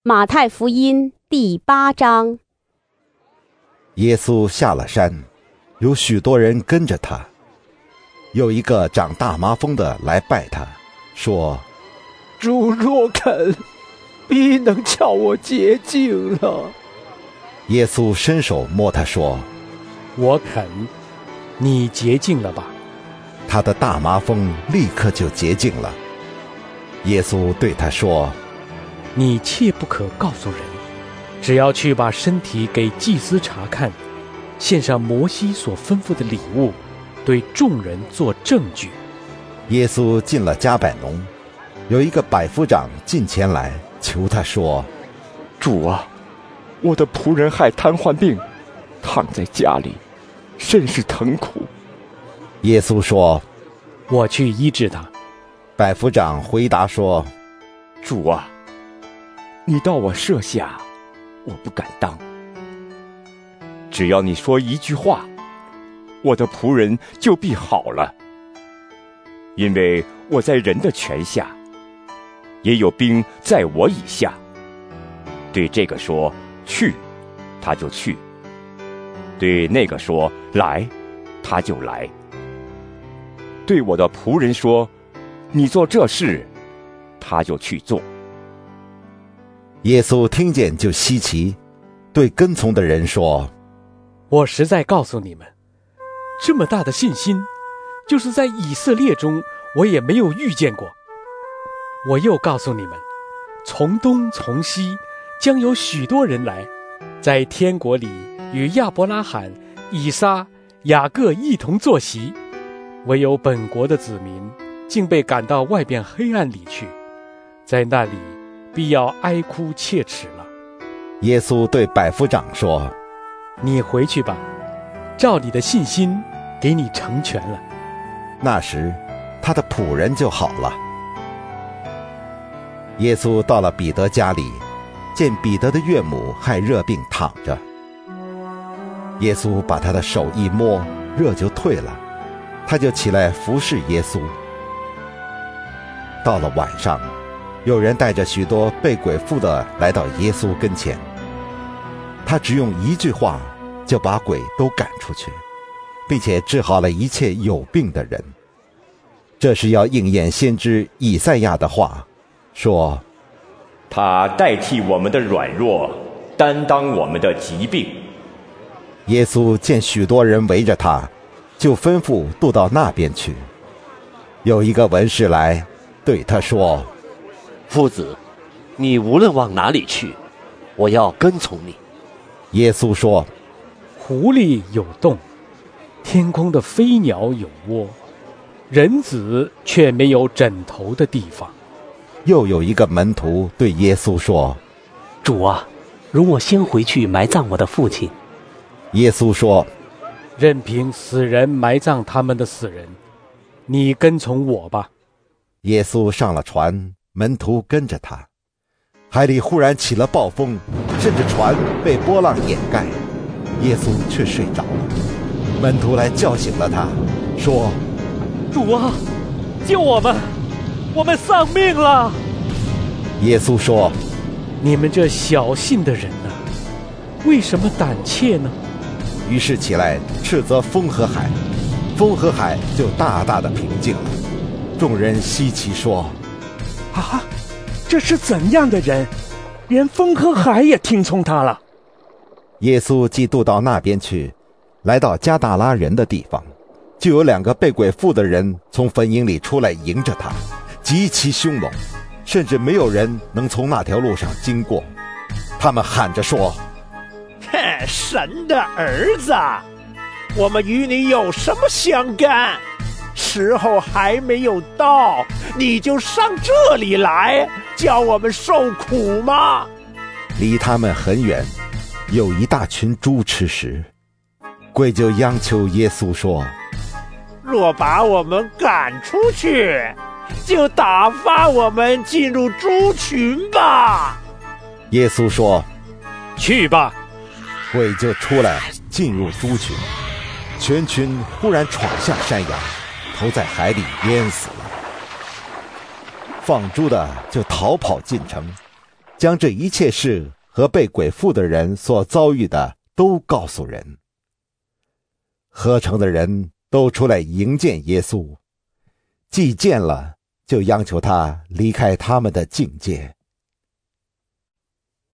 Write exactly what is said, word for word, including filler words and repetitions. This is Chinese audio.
马太福音第八章。 耶稣下了山，有许多人跟着他。有一个长大麻风的来拜他，说： 主若肯，必能叫我洁净了。 耶稣伸手摸他说： 我肯，你洁净了吧。 他的大麻风立刻就洁净了。耶稣对他说： 你切不可告诉人，只要去把身体给祭司查看，献上摩西所吩咐的礼物，对众人做证据。 耶稣进了迦百农，有一个百夫长近前来求他说： 主啊，我的仆人害瘫痪病，躺在家里，甚是疼苦。 耶稣说： 我去医治他。 百夫长回答说： 主啊，你到我舍下，我不敢当。只要你说一句话，我的仆人就必好了。因为我在人的权下，也有兵在我以下。对这个说去，他就去；对那个说来，他就来。对我的仆人说，你做这事，他就去做。 耶稣听见就稀奇，对跟从的人说： 我实在告诉你们，这么大的信心，就是在以色列中我也没有遇见过。我又告诉你们，从东从西将有许多人来，在天国里与亚伯拉罕、以撒、雅各一同坐席。唯有本国的子民竟被赶到外边黑暗里去，在那里必要哀哭切齿了。 耶稣对百夫长说： 你回去吧，照你的信心给你成全了。 那时他的仆人就好了。耶稣到了彼得家里，见彼得的岳母害热病躺着。耶稣把他的手一摸，热就退了，他就起来服侍耶稣。到了晚上，有人带着许多被鬼附的来到耶稣跟前，他只用一句话就把鬼都赶出去，并且治好了一切有病的人。这是要应验先知以赛亚的话，说： 他代替我们的软弱，担当我们的疾病。 耶稣见许多人围着他，就吩咐渡到那边去。有一个文士来对他说： 夫子，你无论往哪里去，我要跟从你。 耶稣说： 狐狸有洞，天空的飞鸟有窝，人子却没有枕头的地方。 又有一个门徒对耶稣说： 主啊，容我先回去埋葬我的父亲。 耶稣说： 任凭死人埋葬他们的死人，你跟从我吧。 耶稣上了船，门徒跟着他。海里忽然起了暴风，甚至船被波浪掩盖，耶稣却睡着了。门徒来叫醒了他，说： 主啊，救我们，我们丧命了。 耶稣说： 你们这小信的人啊，为什么胆怯呢？ 于是起来斥责风和海，风和海就大大的平静了。众人稀奇说： 啊，这是怎样的人，连风和海也听从他了。 耶稣既渡到那边去，来到加大拉人的地方，就有两个被鬼附的人从坟茔里出来迎着他，极其凶猛，甚至没有人能从那条路上经过。他们喊着说： 神的儿子，我们与你有什么相干？时候还没有到，你就上这里来，叫我们受苦吗？ 离他们很远，有一大群猪吃食。鬼就央求耶稣说： 若把我们赶出去，就打发我们进入猪群吧。 耶稣说： 去吧。 鬼就出来进入猪群，全群忽然闯下山崖，投在海里淹死了。放猪的就逃跑进城， 将这一切事和被鬼附的人所遭遇的都告诉人。合城的人都出来迎见耶稣，既见了，就央求他离开他们的境界。